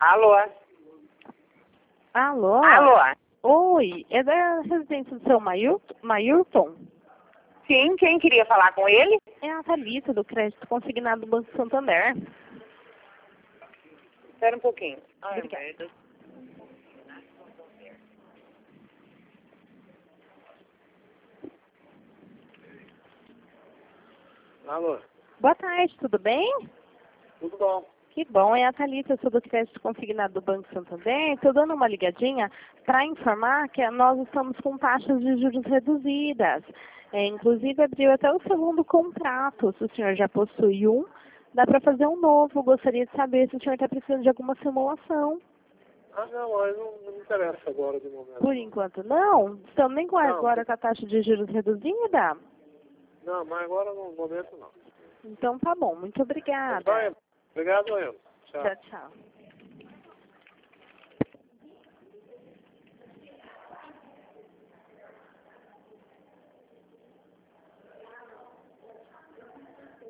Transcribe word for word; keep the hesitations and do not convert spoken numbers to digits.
Alô? Alô? Alô? Oi, é da residência do seu Mail- Mailton? Sim, quem queria falar com ele? É a Thalita, do crédito consignado do Banco Santander. Espera um pouquinho. Ai, Obrigada. merda. Alô? Boa tarde, tudo bem? Tudo bom? Que bom, é a Thalita, eu sou do crédito consignado do Banco Santander. Estou dando uma ligadinha para informar que nós estamos com taxas de juros reduzidas. É, inclusive, abriu até o segundo contrato. Se o senhor já possui um, dá para fazer um novo. Gostaria de saber se o senhor está precisando de alguma simulação. Ah, não, mas não, não me interessa agora de momento. Por enquanto, não? Estamos nem com Não, agora com a taxa de juros reduzida? Não, mas agora no momento não. Então, tá bom. Muito obrigada. Tá, obrigado, eu. Tchau. Tchau, tchau.